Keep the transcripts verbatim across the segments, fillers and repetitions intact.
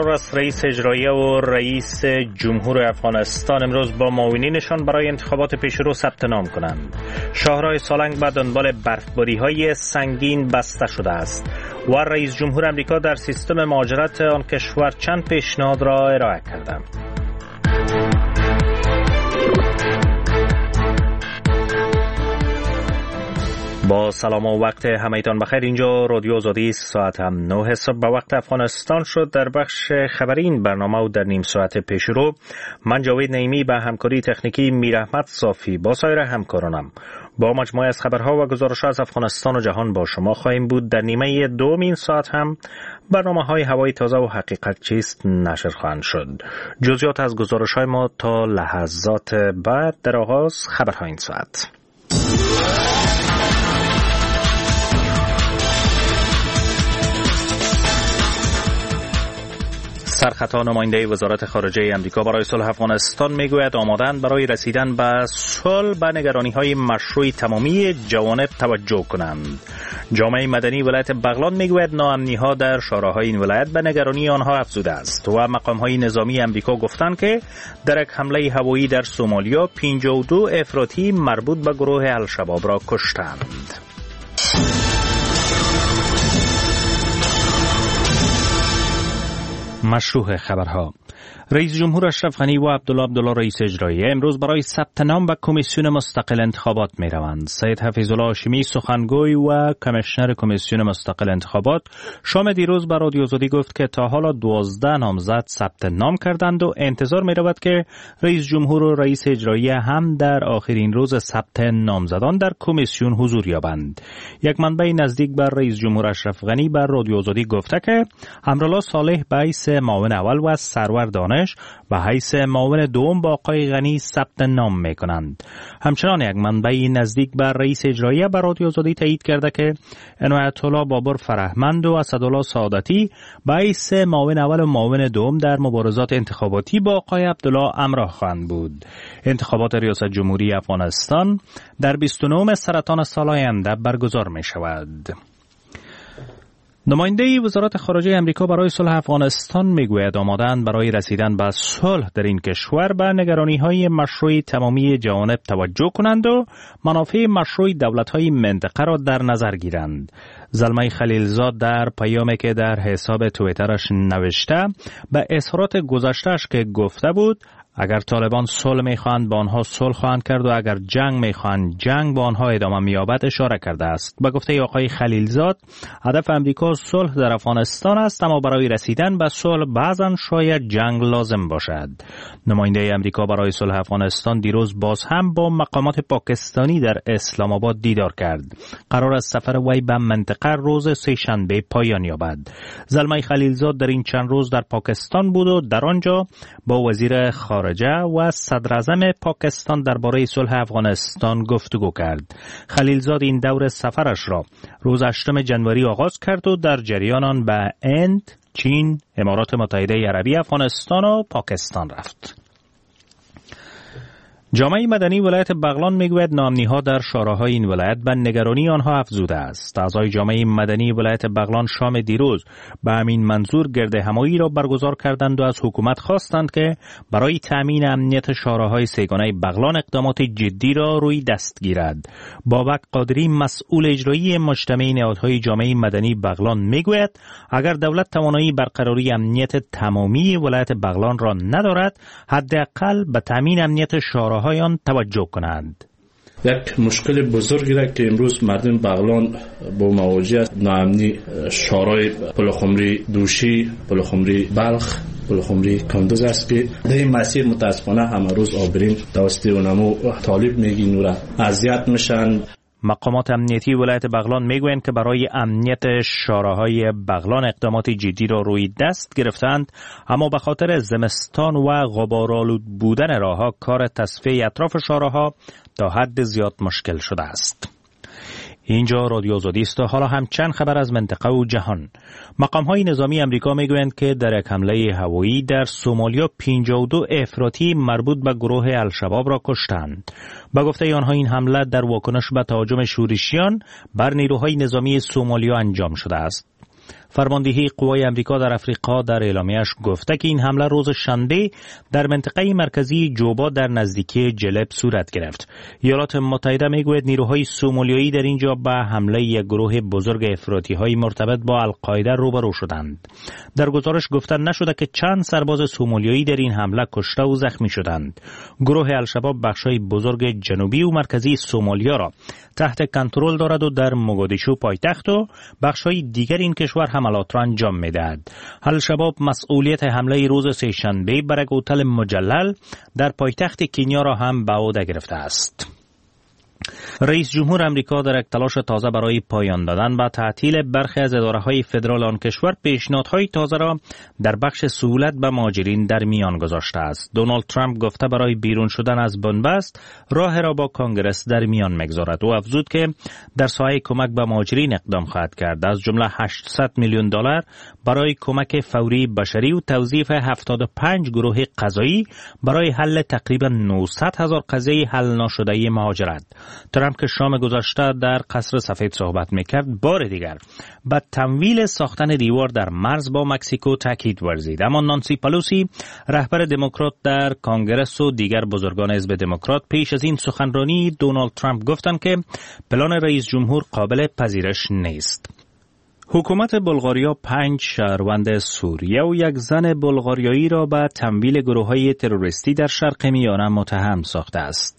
قرار است رئیس اجرایی و رئیس جمهور افغانستان امروز با معاونینشان برای انتخابات پیشرو ثبت نام کنند. شاهراه سالنگ به دنبال برفباری‌های سنگین بسته شده است و رئیس جمهور آمریکا در سیستم مهاجرت آن کشور چند پیشنهاد را ارائه کرده. با سلام و وقت همه‌تان بخیر. اینجا رادیو آزادی است. ساعت هم نه صبح به وقت افغانستان شد. در بخش خبری این برنامه و در نیم ساعت پیش رو من جاوید نعیمی به همکاری تکنیکی میر احمد صافی با سایر همکارانم با مجموعه از خبرها و گزارش‌ها از افغانستان و جهان با شما خواهیم بود. در نیمه دوم این ساعت هم برنامه‌های هوای تازه و حقیقت چیست نشر خواهند شد. جزئیات از گزارش‌های ما تا لحظات بعد. در آغاز خبرهای این ساعت. سرخطا نماینده وزارت خارجه آمریکا برای صلح افغانستان میگوید آماده‌اند برای رسیدن به صلح به نگرانی‌های مشروع تمامی جوانب توجه کنند. جامعه مدنی ولایت بغلان میگوید ناامنی‌ها در شهرهای این ولایت به نگرانی آنها افزوده است و مقام‌های نظامی آمریکا گفتند که در یک حمله هوایی در سومالیا پنجاه و دو افراطی مربوط به گروه الشباب را کشتند. مشروع خبرها. رئیس جمهور اشرف غنی و عبدالله عبدالله رئیس اجرایی امروز برای ثبت نام به کمیسیون مستقل انتخابات می روند. سید حفیظالله هاشمی سخنگوی و کمیشنر کمیسیون مستقل انتخابات شام دیروز به رادیو آزادی گفت که تا حالا دوازده نامزد ثبت نام کردند و انتظار می رود که رئیس جمهور و رئیس اجرایی هم در آخرین روز ثبت نامزدان در کمیسیون حضور یابند. یک منبع نزدیک به رئیس جمهور اشرف غنی به رادیو آزادی گفته که امرالله صالح به حیث معاون اول و سرور دانش و حیث معاون دوم با آقای غنی ثبت نام میکنند. همچنان یک منبع نزدیک به رئیس اجرایی به رادیو آزادی تایید کرده که عنایت الله بابر فرهمند و اسدالله سعادتی به حیث معاون اول و معاون دوم در مبارزات انتخاباتی با آقای عبدالله همراه خواهند بود. انتخابات ریاست جمهوری افغانستان در بیست و نه سرطان سال آینده برگزار می شود. نماینده وزارت خارجه آمریکا برای صلح افغانستان میگوید آماده‌اند برای رسیدن به صلح در این کشور به نگرانی‌های مشروع تمامی جوانب توجه کنند و منافع مشروع دولت‌های منطقه را در نظر گیرند. زلمه خلیلزاد در پیامی که در حساب توییترش نوشته به اظهارات گذشته‌اش که گفته بود اگر طالبان صلح می‌خواهند با آنها صلح خواهند کرد و اگر جنگ می‌خواهند جنگ با آنها ادامه می‌یابد اشاره کرده است. به گفته آقای خلیلزاد هدف آمریکا صلح در افغانستان است، اما برای رسیدن به صلح بعضاً شاید جنگ لازم باشد. نماینده آمریکا برای صلح افغانستان دیروز باز هم با مقامات پاکستانی در اسلام آباد دیدار کرد. قرار است سفر وی به منطقه روز سه‌شنبه پایان یابد. زلمه خلیلزاد در این چند روز در پاکستان بود و در آنجا با وزیر خارجه و صدر اعظم پاکستان درباره صلح افغانستان گفتگو کرد. خلیلزاد این دور سفرش را روز هشتم ژانویه آغاز کرد و در جریان آن به هند، چین، امارات متحده عربی، افغانستان و پاکستان رفت. جامعه مدنی ولایت بغلان میگوید ناامنی‌ها در شهرهای این ولایت به نگرانی آنها افزوده است. اعضای جامعه مدنی ولایت بغلان شام دیروز به همین منظور گرد همایی را برگزار کردند و از حکومت خواستند که برای تامین امنیت شهرهای سه‌گانه بغلان اقدامات جدی را روی دست گیرد. بابک قادری مسئول اجرایی مجتمع نهادهای جامعه مدنی بغلان میگوید اگر دولت توانایی برقراری امنیت تمامی ولایت بغلان را ندارد، حداقل به تامین امنیت شهرهای آن توجه کنند. یک مشکل بزرگی را که امروز مردم بغلان با مواجه است، ناامنی شهرهای پلخمری دوشی، پلخمری بلخ، پلخمری کندوز است که در این مسیر متاسفانه همه روز آبرین توسط اونمو طالب میگین و اذیت میشن. مقامات امنیتی ولایت بغلان میگویند که برای امنیت شهرهای بغلان اقدامات جدی را روی دست گرفتند، اما به خاطر زمستان و غبارآلود بودن راهها کار تصفیه اطراف شهرها تا حد زیاد مشکل شده است. اینجا رادیو آزادی است و حالا هم چند خبر از منطقه و جهان. مقام‌های نظامی آمریکا میگویند که در یک حمله هوایی در سومالیا پنجاه و دو افراطی مربوط به گروه الشباب را کشتند. با گفته آنها این حمله در واکنش به تهاجم شورشیان بر نیروهای نظامی سومالیا انجام شده است. فرماندهی قوای امریکا در افریقا در اعلامیه‌اش گفته که این حمله روز شنبه در منطقه مرکزی جوبا در نزدیکی جلب صورت گرفت. ایالات متحده میگوید نیروهای سومالیایی در اینجا به حمله یک گروه بزرگ افراطی‌های مرتبط با القاعده روبرو شدند. در گزارش گفته نشده که چند سرباز سومالیایی در این حمله کشته و زخمی شدند. گروه الشباب بخشای بزرگ جنوبی و مرکزی سومالیا را تحت کنترل دارد و در موگادیشو پایتخت و بخشای دیگر این کشور حملات را انجام می‌دهد. الشباب مسئولیت حمله روز سه‌شنبه بر یک هتل مجلل در پایتخت کنیا را هم به عهده گرفته است. رئیس جمهور امریکا در یک تلاش تازه برای پایان دادن به تعطیل برخی از اداره‌های فدرال آن کشور پیشنهادهای تازه را در بخش سهولت به مهاجرین در میان گذاشته است. دونالد ترامپ گفته برای بیرون شدن از بنبست راه را با کنگرس در میان می‌گذارد و افزود که در سایه کمک به مهاجرین اقدام خواهد کرد، از جمله هشتصد میلیون دلار برای کمک فوری بشری و توظیف هفتاد و پنج گروه قضایی برای حل تقریبا نهصد هزار قضیه حل نشده مهاجرت. ترامپ که شام گذشته در قصر سفید صحبت میکرد بار دیگر به تمویل ساختن دیوار در مرز با مکزیکو تاکید ورزید. اما نانسی پلوسی رهبر دموکرات در کانگرس و دیگر بزرگان حزب دموکرات پیش از این سخنرانی دونالد ترامپ گفتند که پلان رئیس جمهور قابل پذیرش نیست. حکومت بلغاریا پنج شهروند سوریه و یک زن بلغاریایی را به تمویل گروه‌های تروریستی در شرق میانه متهم ساخته است.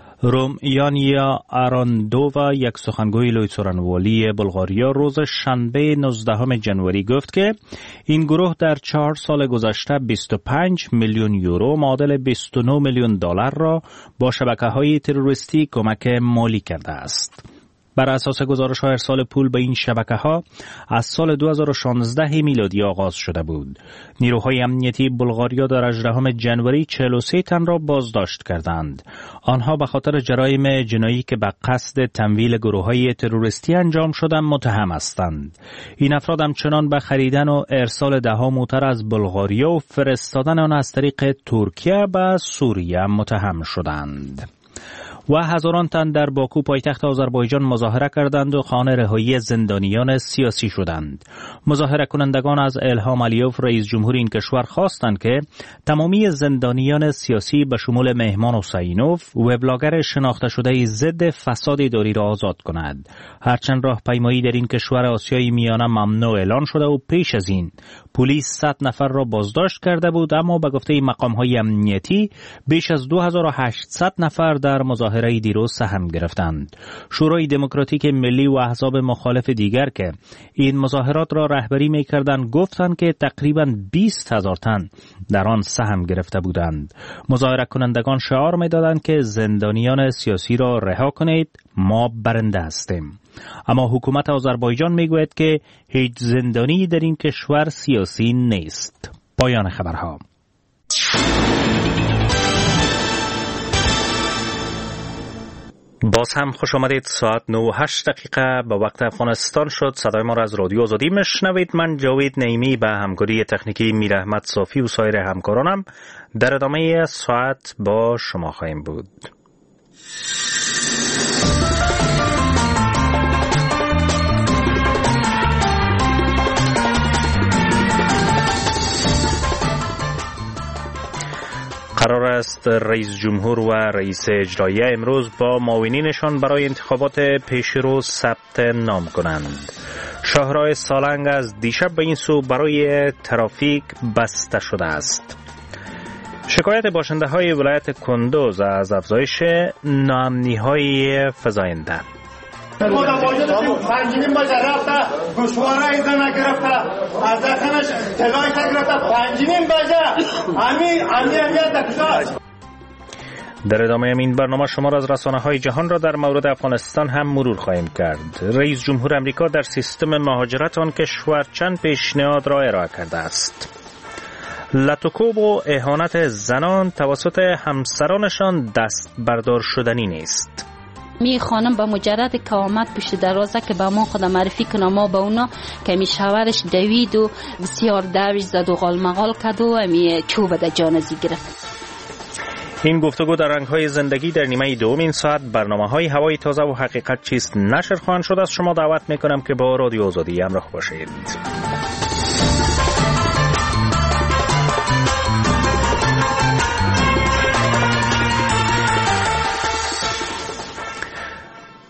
رومیانیا آراندووا، یک سخنگوی لوی سخنوالی بلغاریا، روز شنبه نوزدهم ژانویه گفت که این گروه در چهار سال گذشته بیست و پنج میلیون یورو معادل بیست و نه میلیون دلار را با شبکه‌های تروریستی کمک مالی کرده است. بر اساس گزارش‌های ارسال پول به این شبکه‌ها از سال دو هزار و شانزده میلادی آغاز شده بود. نیروهای امنیتی بلغاریا در هجدهم ژانویه چهل و سه تن را بازداشت کردند. آنها به خاطر جرایم جنایی که به قصد تمویل گروه‌های تروریستی انجام شدند متهم هستند. این افراد همچنان به خریدن و ارسال ده‌ها موتر از بلغاریا و فرستادن آن از طریق ترکیه به سوریه متهم شدند. و هزاران تن در باکو پایتخت آذربایجان مظاهره کردند و خواهان رهایی زندانیان سیاسی شدند. مظاهره کنندگان از الهام علیوف رئیس جمهور این کشور خواستند که تمامی زندانیان سیاسی به شمول مهمان حسینوف وبلاگر شناخته شده ضد فساد اداری را آزاد کند. هرچند راهپیمایی در این کشور آسیای میانه ممنوع اعلان شده و پیش از این پلیس صد نفر را بازداشت کرده بود، اما به گفته مقام‌های امنیتی بیش از دو هزار و هشتصد نفر در مظاهره دیروز سهم گرفتند. شورای دموکراتیک ملی و احزاب مخالف دیگر که این مظاهرات را رهبری می‌کردند گفتند که تقریباً بیست هزار تن در آن سهم گرفته بودند. مظاهره کنندگان شعار می‌دادند که زندانیان سیاسی را رها کنید، ما برنده هستیم. اما حکومت آذربایجان میگوید که هیچ زندانی در این کشور سیاسی نیست. پایان خبرها. باز هم خوش آمدید. ساعت نه و هشت دقیقه به وقت افغانستان شد. صدای ما را از رادیو آزادی میشنوید. من جاوید نعیمی به همکاری تکنیکی میر احمد صافی و سایر همکارانم در ادامه ساعت با شما خواهیم بود. قرار است رئیس جمهور و رئیس اجراییه امروز با معاونینشان برای انتخابات پیشرو ثبت نام کنند. شاهراه سالنگ از دیشب به این سو برای ترافیک بسته شده است. شکایت باشنده های ولایت کندوز از افزایش ناامنی های فزاینده. پنجینیم باشه رفته گوشواره ایزا نگرفته از دکنش تلای تگرفته پنجینیم باشه امی امی امیت دکتاش. در ادامه این برنامه شما را از رسانه های جهان را در مورد افغانستان هم مرور خواهیم کرد. رئیس جمهور امریکا در سیستم مهاجرت آن کشور چند پیشنهاد را ارائه کرده است. لطوکوب و اهانت زنان توسط همسرانشان دست بردار شدنی نیست. می خانم با مجرد که آمد پشت دروازه که با ما خود معرفی کنه، ما با اونا که می شوهرش دوید و بسیار دویش زد و غالمغال کرد و می چوب در جانزی گرفت. این گفتگو در رنگ‌های زندگی در نیمه دوم این ساعت برنامه‌های هوای تازه و حقیقت چیست نشر خواهند شد. از شما دعوت می‌کنم که با رادیو آزادی همراه باشید.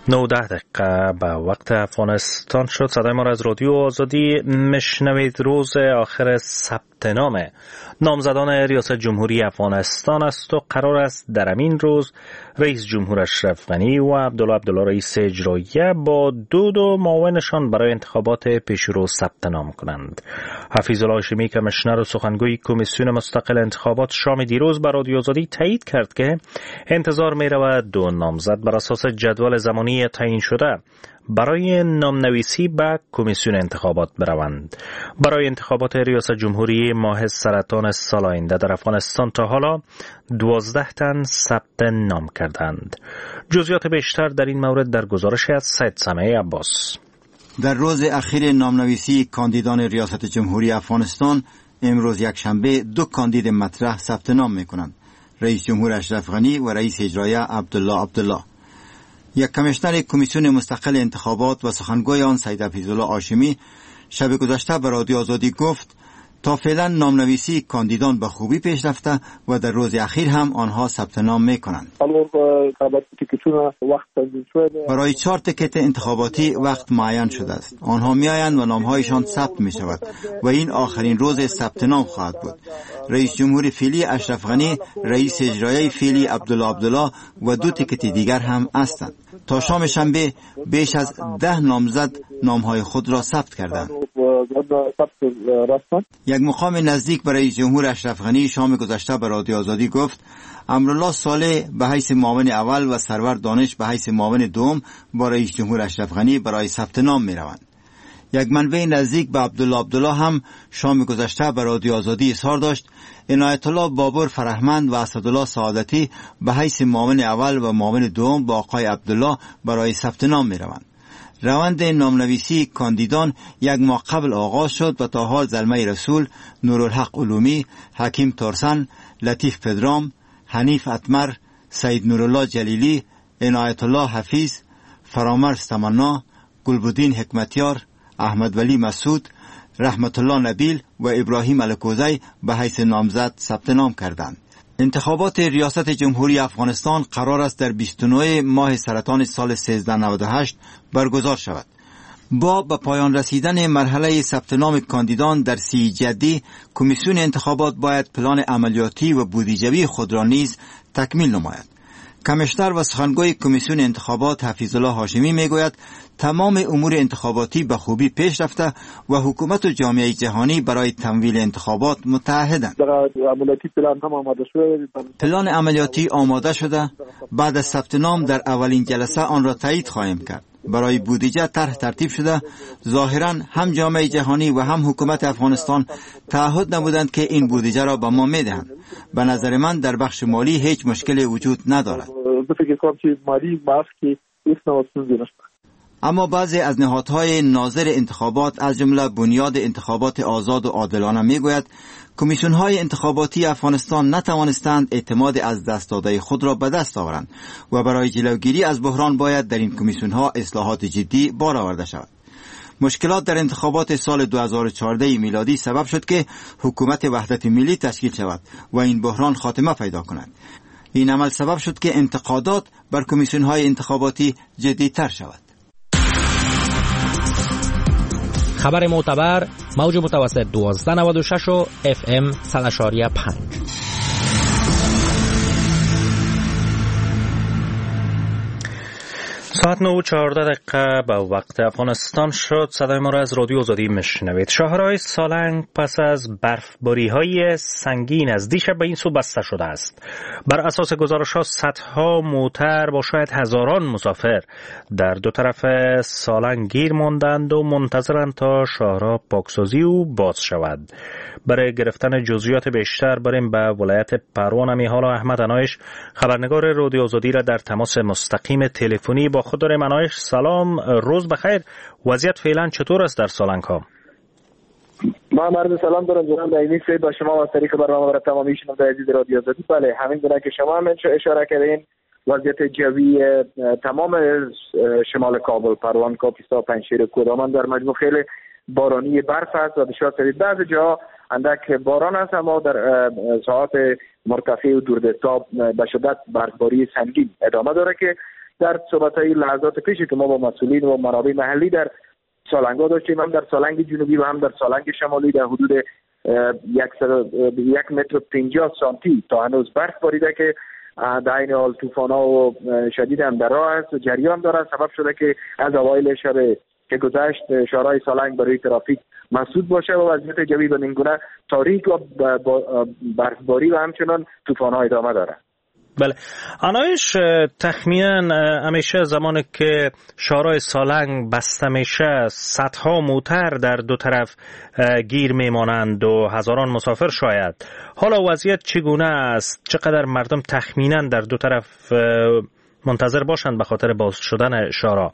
نوده دقیقه به وقت افغانستان شد. صدای ما را از رادیو آزادی مشنوید. روز آخر ثبت نام نامزدان ریاست جمهوری افغانستان است و قرار است در همین روز رئیس جمهور اشرف غنی و عبدالله عبدالله رئیس اجراییه با دو دو معاونشان برای انتخابات پیشرو ثبت نام کنند. حفیظ الله هاشمی کمیشنر و سخنگوی کمیسیون مستقل انتخابات شام دیروز به رادیو آزادی تایید کرد که انتظار می رود دو نامزد بر اساس جدول زمانی تعیین شده برای نامنویسی به کمیسیون انتخابات بروند. برای انتخابات ریاست جمهوری ماه سرطان سال آینده در افغانستان تا حالا دوازده تن ثبت نام کردند. جزئیات بیشتر در این مورد در گزارش از سید سمیع عباس. در روز اخیر نامنویسی کاندیدان ریاست جمهوری افغانستان امروز یکشنبه دو کاندید مطرح ثبت نام می‌کنند: رئیس جمهور اشرف غنی و رئیس اجراییه عبدالله عبدالله. یک کمیشنر کمیسیون مستقل انتخابات و سخنگوی آن سید حفیظ الله هاشمی شب گذشته به رادیو آزادی گفت تا فعلا نامنویسی کاندیدان به خوبی پیش رفته و در روز اخیر هم آنها ثبت نام میکنند. برای چهار تکت انتخاباتی وقت معین شده است. آنها میآیند و نامهایشان ثبت می شود و این آخرین روز ثبت نام خواهد بود. رئیس جمهور فعلی اشرف غنی، رئیس اجرایی فعلی عبدالله عبدالله و دو تکت دیگر هم هستند. تا شام شنبه بیش از ده نامزد نامهای خود را ثبت کردند. یک مقام نزدیک به رئیس جمهور اشرف غنی شام گذشته به رادیو آزادی گفت امرالله صالح به حیث معاون اول و سرور دانش به حیث معاون دوم با رئیس جمهور اشرف غنی برای ثبت نام می روند. یک منبع نزدیک به عبدالله عبدالله هم شام گذشته به رادیو آزادی اظهار داشت عنایت الله بابر فرهمند و اسدالله سعادتی به حیث معاون اول و معاون دوم با آقای عبدالله برای ثبت نام می روند. روند نامنویسی کاندیدان یک ماه قبل آغاز شد و تا حال زلمه رسول، نورالحق علومی، حکیم ترسن، لطیف پدرام، حنیف اتمر، سید نورالله جلیلی، عنایت الله حفیظ، فرامرز تمنا، گلبدین حکمتیار، احمد ولی مسعود، رحمت الله نبیل و ابراهیم الکوزی به حیث نامزد ثبت نام کردند. انتخابات ریاست جمهوری افغانستان قرار است در بیست و نه ماه سرطان سال سیزده نود و هشت برگزار شود. با به پایان رسیدن مرحله ثبت نام کاندیدان در سی جدی، کمیسیون انتخابات باید پلان عملیاتی و بودجه‌ای خود را نیز تکمیل نماید. کمیشنر و سخنگوی کمیسیون انتخابات حفیظ الله هاشمی میگوید تمام امور انتخاباتی به خوبی پیش رفته و حکومت و جامعه جهانی برای تمویل انتخابات متحدند. پلان عملیاتی آماده شده. بعد از ثبت نام در اولین جلسه آن را تایید خواهیم کرد. برای بودجه طرح ترتیب شده. ظاهرا هم جامعه جهانی و هم حکومت افغانستان تعهد نمودند که این بودجه را به ما میدهند. به نظر من در بخش مالی هیچ مشکلی وجود ندارد. اما بعضی از نهادهای ناظر انتخابات از جمله بنیاد انتخابات آزاد و عادلانه میگوید کمیسیون‌های انتخاباتی افغانستان نتوانستند اعتماد از دست داده خود را به دست آورند و برای جلوگیری از بحران باید در این کمیسیون‌ها اصلاحات جدی بار آورده شود. مشکلات در انتخابات سال دو هزار و چهارده میلادی سبب شد که حکومت وحدت ملی تشکیل شود و این بحران خاتمه پیدا کند. این عمل سبب شد که انتقادات بر کمیسیون‌های انتخاباتی جدی‌تر شود. خبر معتبر موج متوسط دوازده نود و شش و اف ام صد و پنج. ساعت نه و چهارده دقیقه به وقت افغانستان شد. صدای ما را از رادیو آزادی میشنوید. شاهرهای سالنگ پس از برفباری‌های سنگین از دیشب به این سو بسته شده است. بر اساس گزارش‌ها صدها موتر با شاید هزاران مسافر در دو طرف سالنگ گیر ماندند و منتظرند تا شاهرها پاکسازی و باز شود. برای گرفتن جزئیات بیشتر بریم به ولایت پروان. امی حالا احمد انایش خبرنگار رادیو آزادی را در تماس مستقیم تلفنی با خود داریم. انایش سلام، روز بخیر. وضعیت فعلا چطور است در سالنگ ها؟ ما مرد سلام دارم جناب دایمی سید با شما و طریق برنامه برای تمامی شنوندگان عزیز رادیو آزادی. بله همین گونه که شما هم اشاره کردین وضعیت جوی تمام شمال کابل، پروان، کاپیسا، پنجشیر، کدامن در مجموع خیلی بارانی برف است و بسیار شدید. بعضی جاها اندک باران است اما در ساعات مرتفع و دوردستاب به شدت برفباری سنگین ادامه داره که در صحبت‌های لحظات پیشی که ما با مسئولین و منابع محلی در سالنگ‌ها داشتیم، هم در سالنگ جنوبی و هم در سالنگ شمالی در حدود یک متر و پنجاه سانتی تا هنوز برف باریده که در این حال طوفان‌ها و شدید هم در راه است و جریان داره، سبب شده که از اوایل شب که گذشت شهرهای سالنگ برای ترافیک مسدود باشه و وضعیت جوی به این گونه تاریک و برفباری و همچنان طوفان‌ها ادامه داره. بله، آنایش تخمینا همیشه زمانی که شهرهای سالنگ بسته میشه صدها موتر در دو طرف گیر میمانند و هزاران مسافر شاید. حالا وضعیت چگونه است؟ چقدر مردم تخمینا در دو طرف منتظر باشند به خاطر باز شدن شهرها؟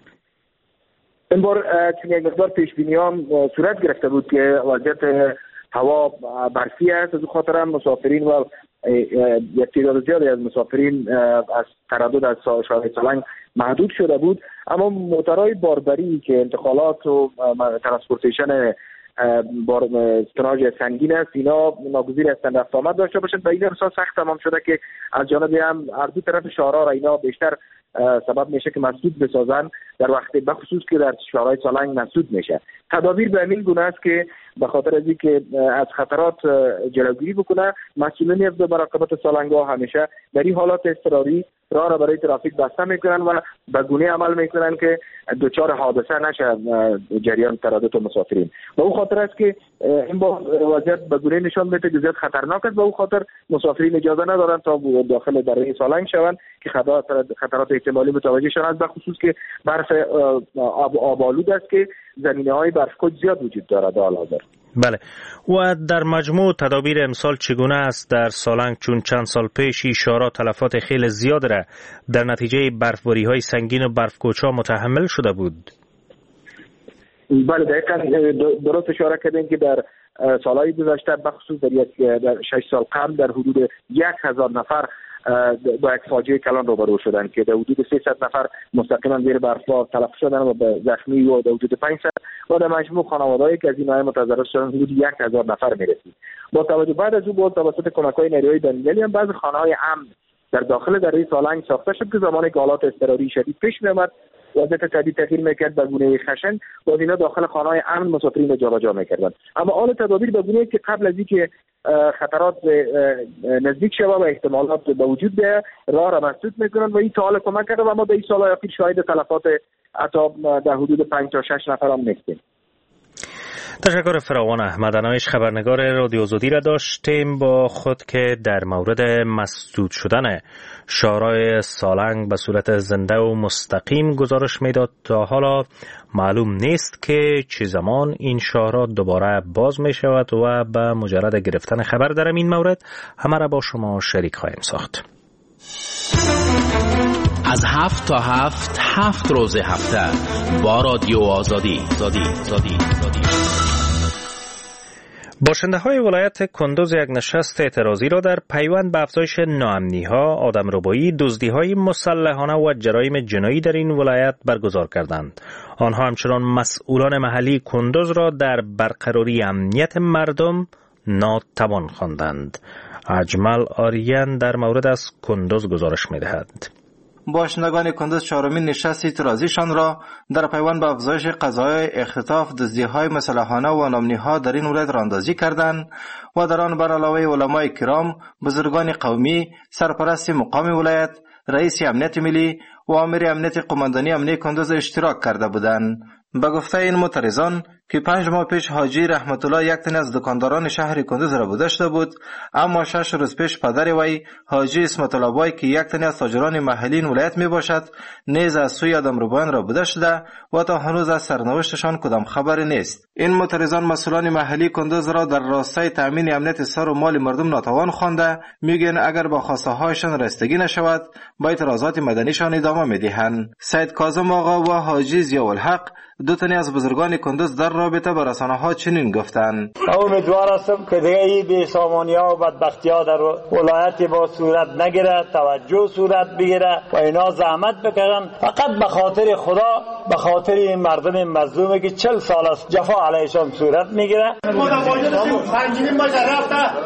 این بار چون یک مقدار پیش بینی هم صورت گرفته بود که وضعیت هوا برفی است، از خاطر هم مسافرین و یک تعداد زیادی از مسافرین از تردد از شهرهای سالنگ محدود شده بود، اما موترهای باربری که انتقالات و ترانسپورتیشن بار توناژ سنگین است، اینا ناگزیر هستند رفت آمد داشته باشند و این ارسال سخت تمام شده که از جانب هم هر دو طرف شهرها را اینا بیشتر سبب میشه که مسدود بسازن در وقت بخصوص که در شهرهای سالنگ مسدود میشه. تدابیر به همین گونه است که به خاطر از اینکه از خطرات جلوگیری بکنه، مسئولین حفظ مراقبت سالنگ‌ها همیشه در این حالات اضطراری راه را برای ترافیک بسته میکنن و به گونه عمل میکنن که دچار حادثه نشه جریان تردد و مسافرین. به اون خاطر است که این با وضعیت به گونه نشان میده که زیاد خطرناک است. به اون خاطر مسافرین اجازه ندارن تا داخل درون سالنگ شوند که خطرات خطرات احتمالی متوجه شوند، به خصوص که برف آب آبالود است که زمینه‌های برف‌کج زیاد وجود دارد در حال حاضر. بله، و در مجموع تدابیر امسال چگونه است در سالنگ، چون چند سال پیش شهرها تلفات خیلی زیاد را در نتیجه برفباری‌های سنگین و برفکوچ‌ها متحمل شده بود؟ بله، دقیقاً درست اشاره کردین که در سالهای گذشته بخصوص در یک در شش سال قبل در حدود یک هزار نفر با یک فاجعه کلان روبرو شدن که در حدود سیصد نفر مستقیما زیر برف‌ها تلف شدن و به زخمی و در حدود پانصد و در مجموع خانواده‌ای که از این ناحیه متضرر شدن حدود یک هزار نفر میرسید. با توجه بعد از او با توسط کمک‌های نیروهای بین‌المللی هم بعضی خانه‌های امن در داخل دره سالنگ ساخته شد که زمانی که حالات اضطراری شدید پیش می‌آمد وضعیت شدید تغییر میکرد به گونه خشن و اینا داخل خانه‌های امن مسافرین رو جابجا میکردن. اما آن تدابیر به گونه که قبل از اینکه خطرات نزدیک شود و احتمالات به وجود بیاید راه را مسدود میکنن و این تا حالا کمک کرده و ما به این سال‌های اخیر شاهد تلفات حتی در حدود پنج تا شش نفر هم نیستیم. تشکر فراوان. احمد آنایش خبرنگار رادیو آزادی را داشتیم با خود که در مورد مسدود شدن شهرهای سالنگ به صورت زنده و مستقیم گزارش میداد. تا حالا معلوم نیست که چه زمان این شهرها دوباره باز می شود و به مجرد گرفتن خبر در این مورد همه را با شما شریک خواهیم ساخت. از هفت تا هفت هفت روز هفته با رادیو آزادی زادی زادی زادی. باشنده های ولایت کندوز یک نشست اعتراضی را در پیوند به افزایش ناامنی‌ها، آدمربایی، دزدی‌های مسلحانه و جرایم جنایی در این ولایت برگزار کردند. آنها همچنان مسئولان محلی کندوز را در برقراری امنیت مردم ناتوان خواندند. اجمل آریان در مورد از کندوز گزارش می‌دهد. باشندگان کندوز چهارمین نشست اعتراضیشان را در پیوند به افزایش قضایای اختطاف، دزدی‌های مسلحانه و ناامنی‌ها در این ولایت راندازی کردند و در آن بر علاوه علمای کرام، بزرگان قومی، سرپرست مقام ولایت، رئیس امنیت ملی و امیر امنیت قماندانی امنیه کندوز اشتراک کرده بودند. به گفته این معترضان که پنج ماه پیش حاجی رحمت الله یک تن از دکانداران شهر کندوز را بودشته بود، اما شش روز پیش پدر وی حاجی اسمت الله بای که یک تن از تاجران محلی این ولایت می باشد نیز از سوی آدمربایان را بودشته و تا هنوز از سرنوشتشان کدام خبری نیست. این معترضان مسئولان محلی کندوز را در راستای تامین امنیت سر و مال مردم ناتوان خوانده، میگن اگر با خواسته هایشان رسیدگی نشود با اعتراضات مدنیشان ادامه میدهند. سید کاظم آقا و حاجی ضیاءالحق دو تنی از بزرگان کندوز در رابطه با رسانه‌ها چنین گفتند: امیدوار هستم که دیگه این بی‌سامانی‌ها و بدبختی‌ها در ولایت با صورت نگیره، توجه صورت بگیره و اینا زحمت بکشن فقط به خاطر خدا، به خاطر این مردم مظلومی که چهل سال است جفا علیشان صورت میگیره. سنگین باشه رفته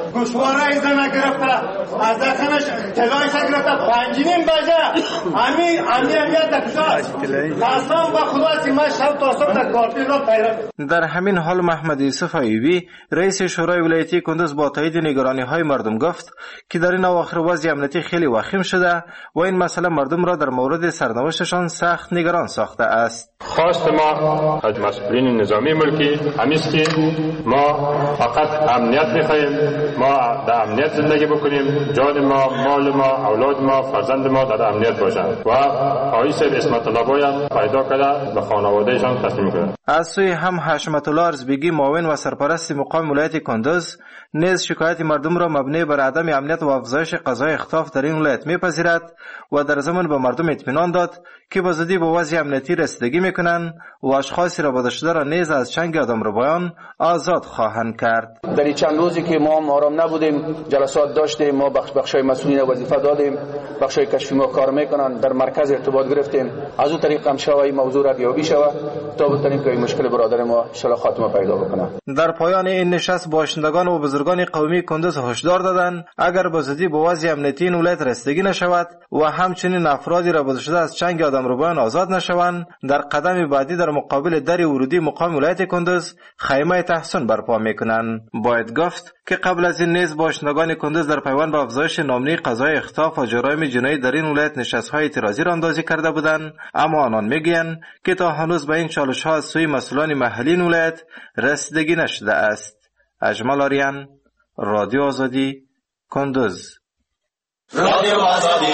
گوشواره زن گرفته از دخنش طلایش گرفته پنجینیم بجه امی امی امیت دکشاش قسم با خدا سی من شب تا صبح در کارتی را پیرم. در همین حال محمد یوسف ایوبی رئیس شورای ولایتی کندوز با تایید نگرانی های مردم گفت که در این اواخر وضع امنیتی خیلی وخیم شده و این مسئله مردم را در مورد سرنوشتشان سخت نگران ساخته است. خواست ما از مسئولین نظامی ملکی همیست که ما فقط امنیت میخواهیم، ما در امنیت زندگی بکنیم، جان ما، مال ما، اولاد ما، فرزند ما در امنیت باشند و آقای سید اسمت الله باید پیدا کرده به خانوادهشان تسلیم کنند. از سوی هم حشمت الله ارزبیگی معاون و سرپرست مقام ولایت کندوز نیز شکایت مردم را مبنی بر عدم امنیت و افزایش قضای اختطاف در این ولایت میپذیرد و در ضمن به مردم اطمینان داد که با زودی به وضع امنیتی رسیدگی میکنند و اشخاص رابطه شده را نیز از چنگ آدمربایان آزاد خواهند کرد. در این چند روزی که ما هم آرام نبودیم جلسات داشتیم، ما بخش بخشای مسئولین وظیفه دادیم، بخشای کشفی ما کار میکنن، در مرکز ارتباط گرفتیم، از اون طریق هم شوی موضوع را یابی شود تا بتونیم که این مشکل برادر ما ان شاء الله خاتمه پیدا بکنه. در پایان این نشست باشندگان و بزرگان قومی کندوز هشدار دادند اگر به زودی به وضع امنیتی این ولایت رسیدگی نشود و همچنین افرادی رابطه شده از چنگ آدمربایان آزاد نشوند، در قدم بعدی در مقابل در ورودی مقام ولایت کندوز خیمه تحسن برپا میکنند. باید گفت که قبل از این نیز باشندگان کندوز در پیوند به افزایش نامنی قضای اختطاف و جرایم جنایی در این ولایت نشست‌های اعتراضی را اندازی کرده بودند، اما آنان میگویند که تا هنوز به این چالش‌ها از سوی مسئولان محلی این ولایت رسیدگی نشده است. اجمل آریان، رادیو آزادی، کندوز. رادیو آزادی.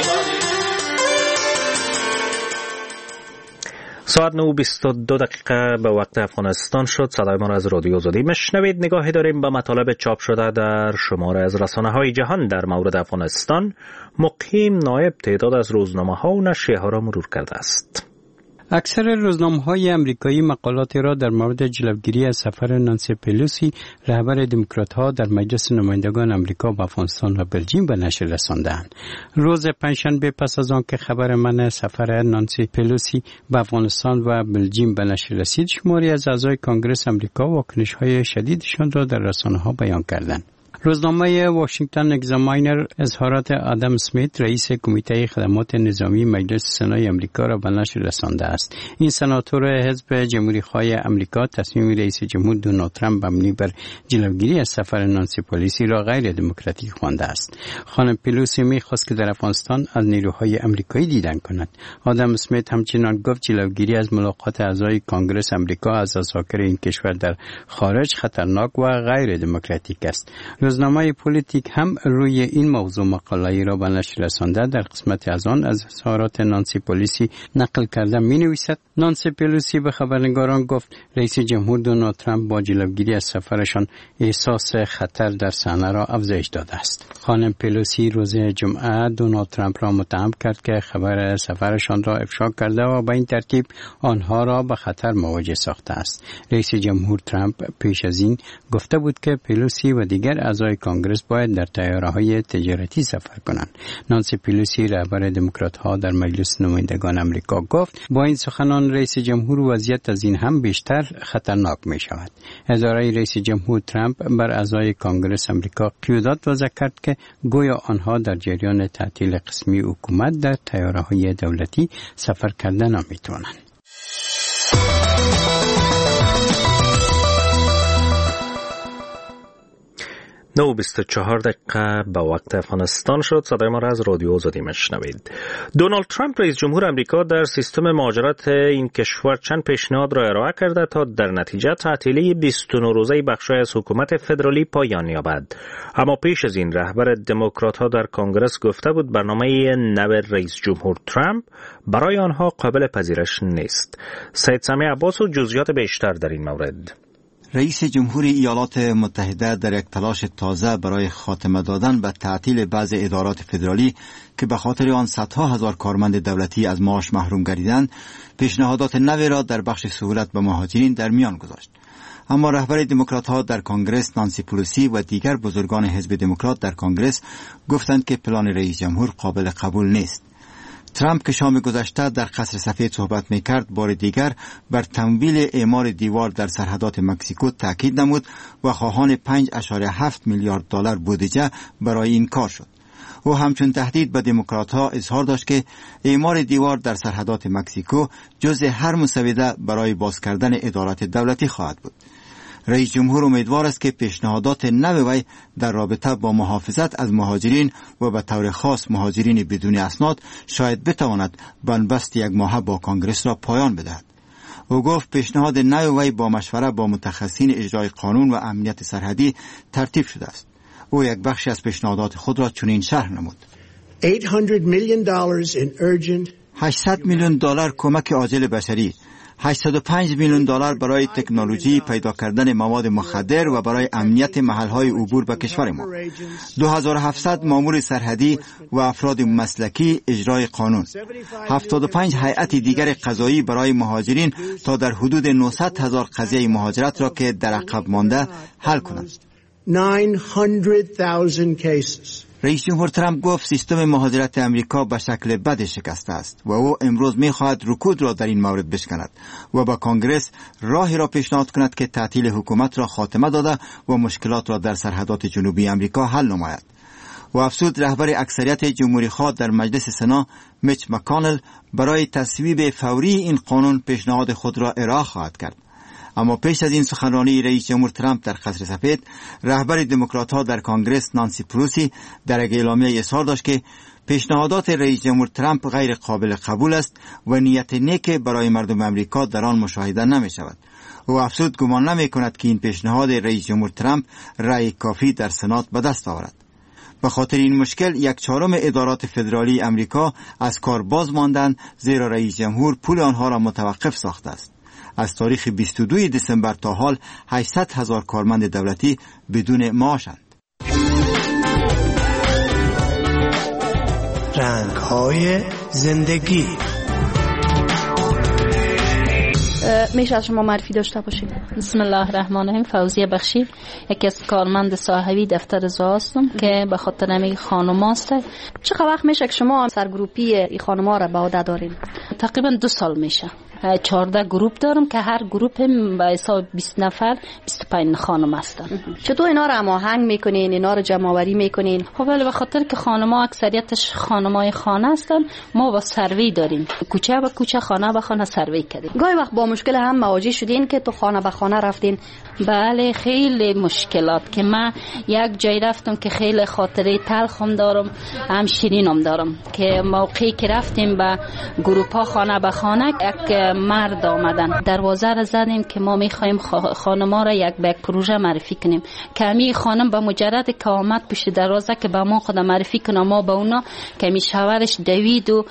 ساعت نه و بیست و دو دقیقه به وقت افغانستان شد. صدای ما را از رادیو آزادی میشنوید. نگاهی داریم به مطالب چاپ شده در شماره از رسانه‌های جهان در مورد افغانستان. مقیم نایب تعداد از روزنامه‌ها و نشریه‌ها را مرور کرده است. اکثر روزنامه‌های آمریکایی مقالاتی را در مورد جلوگیری از سفر نانسی پلوسی رهبر دموکرات‌ها در مجلس نمایندگان آمریکا به افغانستان و بلژیم به نشر رساندند. روز پنجشنبه پس از آن که خبر منع سفر نانسی پلوسی به افغانستان و بلژیم به نشر رسید، شماری از اعضای کانگرس آمریکا واکنش‌های شدیدشان را در رسانه‌ها بیان کردند. روزنامه واشنگتن اگزاماینر اظهارات آدم اسمیت رئیس کمیته خدمات نظامی مجلس سنای آمریکا را به نشر رسانده است. این سناتور حزب جمهوری‌خواه آمریکا تصمیم رئیس جمهور دونالد ترامپ مبنی بر جلوگیری از سفر نانسی پلوسی را غیر دموکراتیک خوانده است. خانم پلوسی می‌خواست که در افغانستان از نیروهای آمریکایی دیدن کند. آدم اسمیت همچنین گفت جلوگیری از ملاقات اعضای کانگرس آمریکا از اذاکر این کشور در خارج خطرناک و غیر دموکراتیک است. روزنامه پلیتیک هم روی این موضوع مقاله‌ای را به نشر رسانده. در قسمت از آن از اظهارات نانسی پلوسی نقل کرده می‌نویسد: نانسی پلوسی به خبرنگاران گفت رئیس جمهور دونالد ترامپ با جلوگیری از سفرشان احساس خطر در صحنه را افزایش داده است. خانم پلوسی روز جمعه دونالد ترامپ را متهم کرد که خبر سفرشان را افشا کرده و به این ترتیب آنها را به خطر مواجه ساخته است. رئیس جمهور ترامپ پیش از این گفته بود که پلوسی و دیگر اعضای کانگرس باید در طیاره‌های تجارتی سفر کنند. نانسی پلوسی رهبر دموکرات‌ها در مجلس نمایندگان آمریکا گفت با این سخنان رئیس جمهور وضعیت از این هم بیشتر خطرناک می شود. اداره رئیس جمهور ترامپ بر اعضای کانگرس آمریکا قیودات وضع کرد که گویا آنها در جریان تعطیل قسمی حکومت در طیاره‌های دولتی سفر کردن نمی‌توانند. نه و بیست و چهار دقیقه به وقت افغانستان شد. صدای ما را از رادیو آزادی میشنوید. دونالد ترامپ رئیس جمهور آمریکا در سیستم مهاجرت این کشور چند پیشنهاد را ارائه کرده تا در نتیجه تعطیلی بیست و نه روزه بخشای از حکومت فدرالی پایان یابد. اما پیش از این رهبر دموکرات‌ها در کنگره گفته بود برنامه نو رئیس جمهور ترامپ برای آنها قابل پذیرش نیست. سید سمیع عباس و جزئیات بیشتر در این مورد. رئیس جمهور ایالات متحده در یک تلاش تازه برای خاتمه دادن به تعطیل بعض ادارات فدرالی که به خاطر آن صدها هزار کارمند دولتی از معاش محروم گردیدند، پیشنهادات نوی را در بخش سهولت به مهاجرین در میان گذاشت. اما رهبر دموکرات‌ها در کنگره نانسی پلوسی و دیگر بزرگان حزب دموکرات در کنگره گفتند که پلان رئیس جمهور قابل قبول نیست. ترامپ که شام گذشته در قصر سفید صحبت میکرد بار دیگر بر تمویل اعمار دیوار در سرحدات مکزیکو تاکید نمود و خواهان پنج ممیز هفت میلیارد دلار بودجه برای این کار شد. او همچون تهدید به دموکرات‌ها اظهار داشت که اعمار دیوار در سرحدات مکزیکو جزء هر مسوده برای باز کردن ادارات دولتی خواهد بود. رئیس جمهور امیدوار است که پیشنهادات نو وی در رابطه با محافظت از مهاجرین و به طور خاص مهاجرین بدون اسناد شاید بتواند بنبست یک ماه با کانگرس را پایان بدهد. او گفت پیشنهاد نو وی با مشوره با متخصصین اجرای قانون و امنیت سرحدی ترتیب شده است. او یک بخشی از پیشنهادات خود را چنین شرح نمود: هشتصد میلیون دلار کمک عاجل بشری، هشتصد و پنج میلیون دلار برای تکنولوژی پیدا کردن مواد مخدر و برای امنیت محل‌های عبور به کشور ما، دو هزار و هفتصد مامور سرحدی و افراد مسلکی اجرای قانون، هفتاد و پنج هیئت دیگر قضایی برای مهاجرین تا در حدود نهصد هزار قضیه مهاجرت را که در عقب مانده حل کنند. رئیس جمهور ترامپ گفت سیستم مهاجرت امریکا به شکل بد شکسته است و او امروز می‌خواهد رکود را در این مورد بشکند و با کانگرس راهی را پیشنهاد کند که تعطیل حکومت را خاتمه داده و مشکلات را در سرحدات جنوبی امریکا حل نماید. و افزود رهبر اکثریت جمهوری خواه در مجلس سنا میچ مکانل برای تصویب فوری این قانون پیشنهاد خود را ارائه خواهد کرد. اما پیش از این سخنرانی رئیس جمهور ترامپ در قصر سفید، رهبر دموکرات‌ها در کانگرس نانسی پلوسی در یک اعلامیه اظهار داشت که پیشنهادات رئیس جمهور ترامپ غیر قابل قبول است و نیت نیک برای مردم امریکا در آن مشاهده نمی شود. او افزود گمان نمی کند که این پیشنهاد رئیس جمهور ترامپ رأی کافی در سنات به دست آورد. به خاطر این مشکل یک چهارم ادارات فدرالی امریکا از کار باز ماندند، زیرا رئیس جمهور پول آنها را متوقف ساخته است. از تاریخ بیست و دوم دسامبر تا حال هشتصد هزار کارمند دولتی بدون معاشند. رنگ‌های زندگی. میشه از شما معرفی داشته باشید؟ بسم الله الرحمن الرحیم. فوزیه بخشی، یکی از کارمند صاحبی دفتر زا هستم که به خاطر همین خانم است. چقدر وقت میشه که شما سرگروپی این خانم‌ها را به عهده دارین؟ تقریبا دو سال میشه. چهارده گروپ دارم که هر گروپ هم به حساب بیست نفر بیست و پنج خانم هستن. چطور اینا رو هماهنگ میکنین، اینا رو جمع آوری میکنین؟ خب ولی به خاطر که خانم‌ها اکثریتش خانمای خانه هستن، ما با سروی داریم، کوچه به کوچه خانه به خانه سروی کردیم. گاهی وقت با مشکل هم مواجه شدین که تو خانه به خانه رفتین؟ بله خیلی مشکلات، که من یک جای رفتم که خیلی خاطره تلخم دارم، هم شیرینم دارم، که موقعی که رفتیم به گروپ ها خانه به خانه، یک مرد آمدن دروازه را زدیم که ما میخوایم خانما را یک به یک پروژه معرفی کنیم، که همی خانم به مجرد که آمد پشت دروازه که به ما خود معرفی کنه، ما به اونا که همی شوهرش دوید و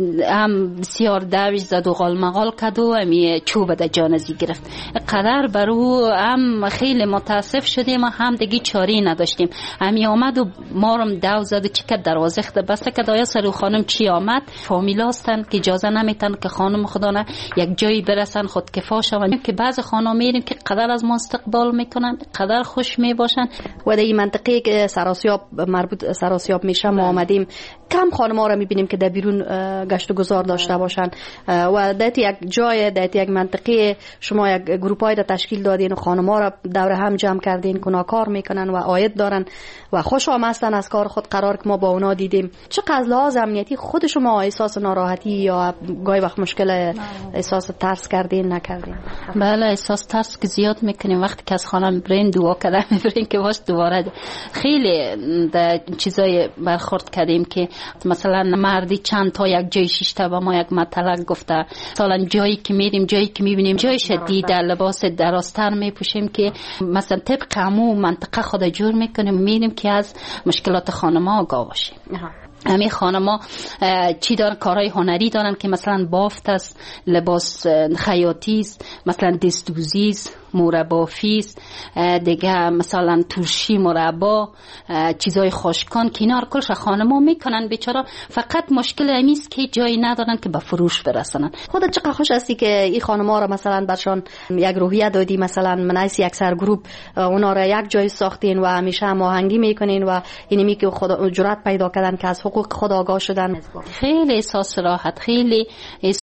هم بسیار دویش زد و غالمغال کرد و همی چوب در جانزی گرفت. قدر بر او هم خیلی متاسف شدیم و هم دیگه چاری نداشتیم. همی آمد و ما رو دو زد و چکت دروازه خود بسته که دایا سر خانم چی آمد. فامیلا هستن که اجازه نمیتن که خانم خدا نه یک جایی برسن خود کفا شون، که بعض خانم میریم که قدر از ما استقبال میکنن، قدر خوش میباشن. و در این منطقه که سراسیاب مربوط سراسیاب میشه ما آمدیم، کم خانم‌ها را میبینیم که در بیرون گشت و گذار داشته باشن و در یک جای در یک منطقه شما یک گروپای را تشکیل دادین و خانم‌ها را دور هم جمع کردین که کار میکنن و عاید دارن و خوشحال هستن از کار خود، قرار که ما با اونا دیدیم. چقدر از لحاظ امنیتی خود شما احساس ناراحتی یا گاهی وقت مشکل احساس ترس کردین نکردین؟ بله احساس ترس که زیاد میکنیم. وقتی که از خانه میبرین دعا کردن میبرین که باش دوباره خیلی چیزای برخورد کردیم که مثلا مردی چند تا یک جای شیشته و ما یک مطلق گفته، مثلا جایی که میریم جایی که میبینیم جای شدید لباس دراستر میپوشیم که مثلا طبق همون منطقه خود جور میکنیم، میریم که از مشکلات خانم‌ها آگاه باشیم. همین خانم‌ها چی دارن؟ کارهای هنری دارن که مثلا بافت است، لباس خیاطی است، مثلا دستدوزی است مربا فیس، دیگه مثلا ترشی مربا، چیزای خشکان کنار کلش خانما میکنن بیچاره. فقط مشکل امیست که جایی ندارن که به فروش برسونن. خودت چقدر خوش هستی که این خانما را مثلا برشان یک روحیه دادی، مثلا منایس یک سرگروپ اونا را یک جای ساختین و همیشه هماهنگی میکنین و اینمی که خود جرأت پیدا کردن که از حقوق خود آگاه شدن؟ خیلی احساس راحت، خیلی